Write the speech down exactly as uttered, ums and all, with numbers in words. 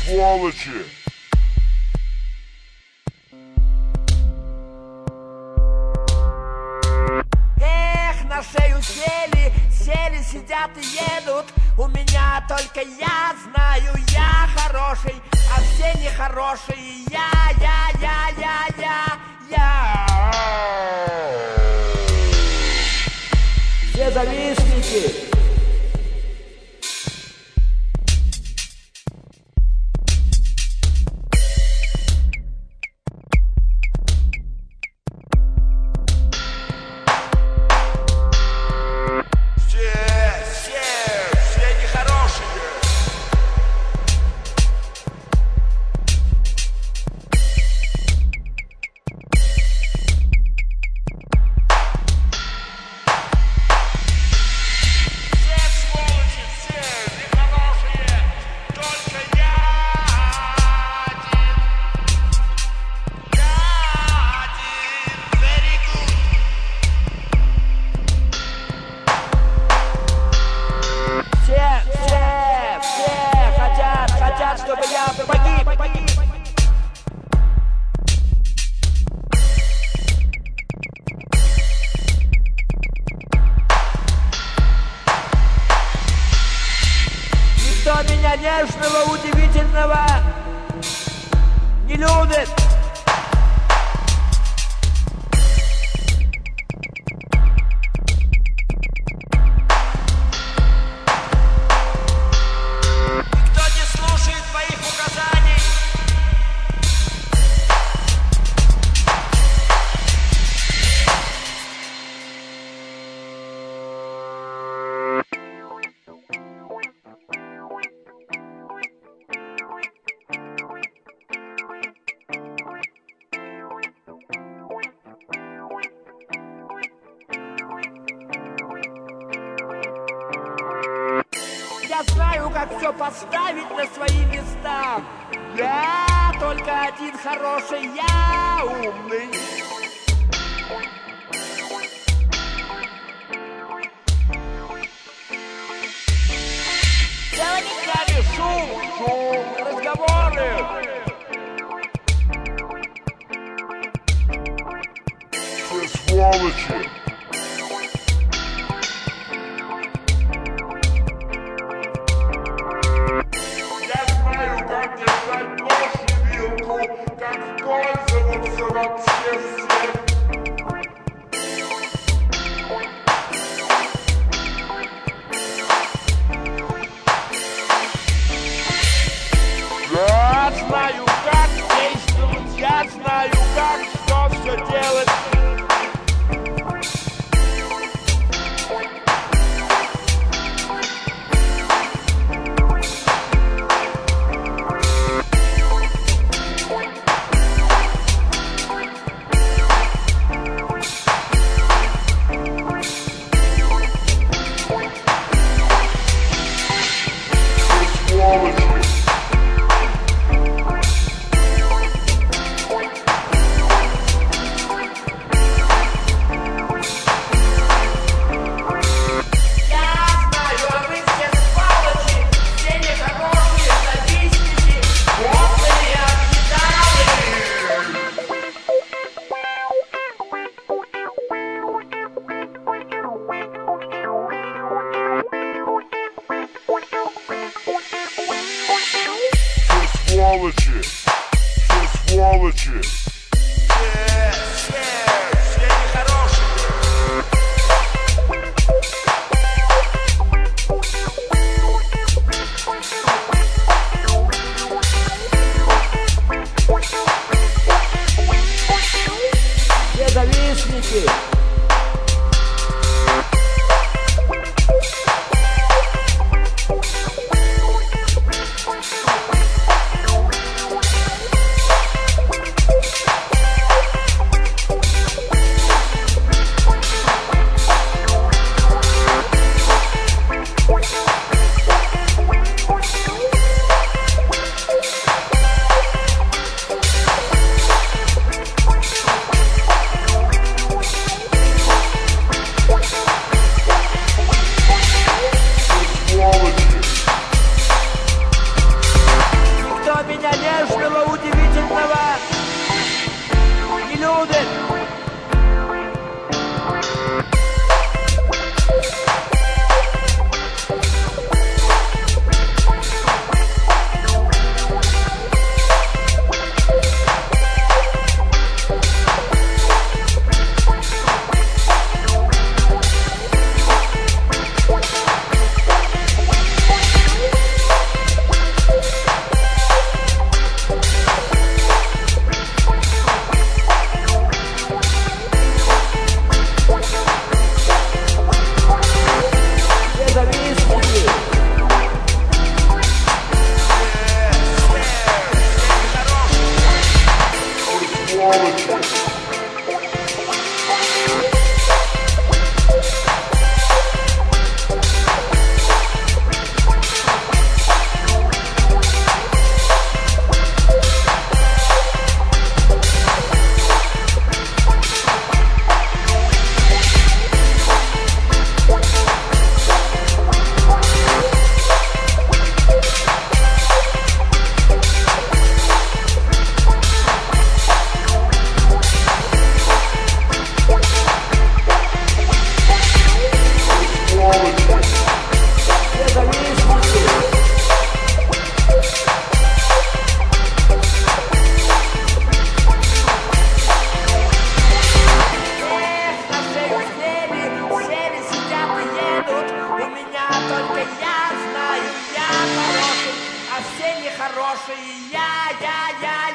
сволочи! Эх, на шею сели, сели, сидят и едут. У меня только я знаю, я хороший, а все нехорошие. Я, я, я, я, я, я. Все завистники. Никто меня нежного, удивительного не любит. Никто не слушает моих указаний. Я знаю, как все поставить на свои места. Я только один хороший, я умный. Дело не кроме шум, шум, разговоры. Все сволочи! Как пользоваться вообще всем. Я знаю, как действовать, я знаю, как что все делать. Сволочи! Все сволочи! Все, все, все нехорошие. Все завистники. хороший, я, я, я,